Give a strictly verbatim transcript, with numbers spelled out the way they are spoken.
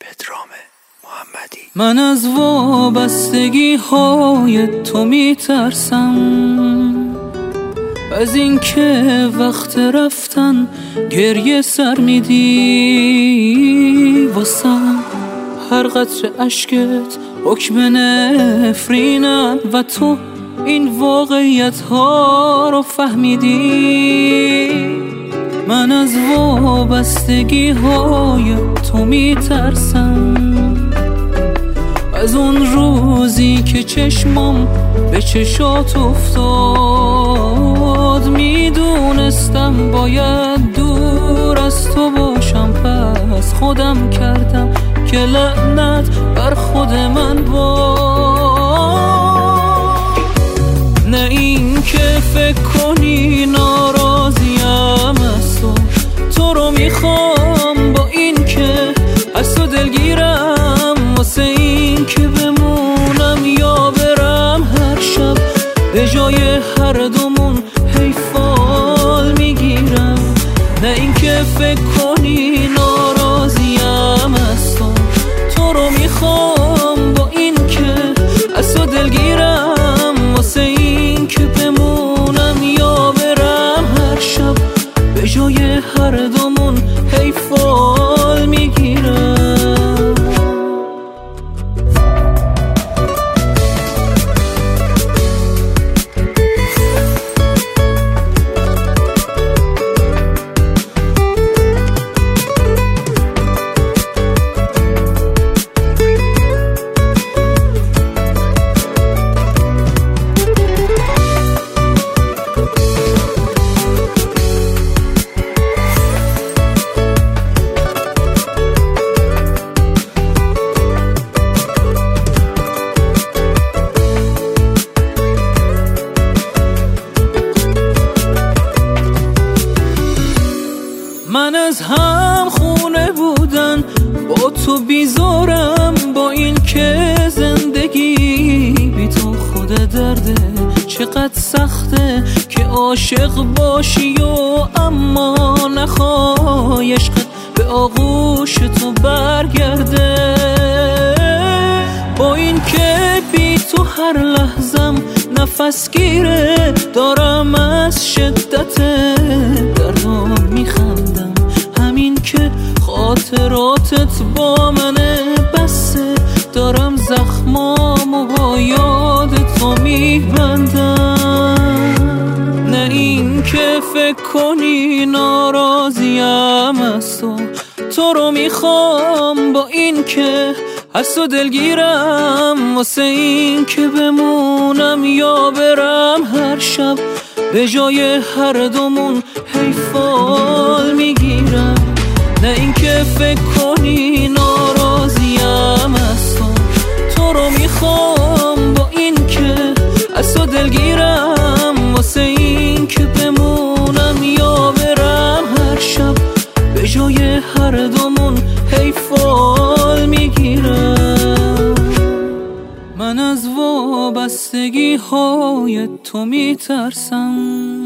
پدرام محمدی. من از وابستگی های تو میترسم، از این که وقت رفتن گریه سر میدی واسم. هر قطره اشکت حکم نفرینن و تو این واقعیت ها رو فهمیدی. من از وابستگی های تو میترسم، از اون روزی که چشمم به چشات افتاد. میدونستم باید دور از تو باشم، پس خودم کردم که لعنت بر خود من باد. نه این که فکر کنی ناراضیم از تو، تو رو میخوام با این که از تو دلگیرم، واسه این که بمونم یا برم هر شب به جای هر دومون حیفال میگیرم. نه این که فکر کنی ناراضیم از تو، تو رو میخوام با این که از تو دلگیرم، واسه این که بمونم یا برم هر شب به جای هر دومون حیفال میگیرم. من از هم خونه بودن با تو بیزارم، با این که زندگی بی تو خود درده. چقدر سخته که عاشق باشی و اما نخوای عشقت به آغوش تو برگرده. با این که بی تو هر لحظم نفس گیره، دارم از شدت دردم میخندم. همین که خاطراتت با منه بسه، دارم زخمامو با یاد تو میبندم. نه این که فکر کنی ناراضیم از تو، تو رو میخوام با این که از تو دلگیرم، واسه این که بمونم یا برم هر شب به جای هر دومون حیفال میگیرم. نه این که فکر کنی ناراضیم از تو، تو رو میخوام با این که از تو دلگیرم، واسه این که بمونم یا برم هر شب به جای هر دومون حیفال میگیرم. من از وابستگی های تو میترسم،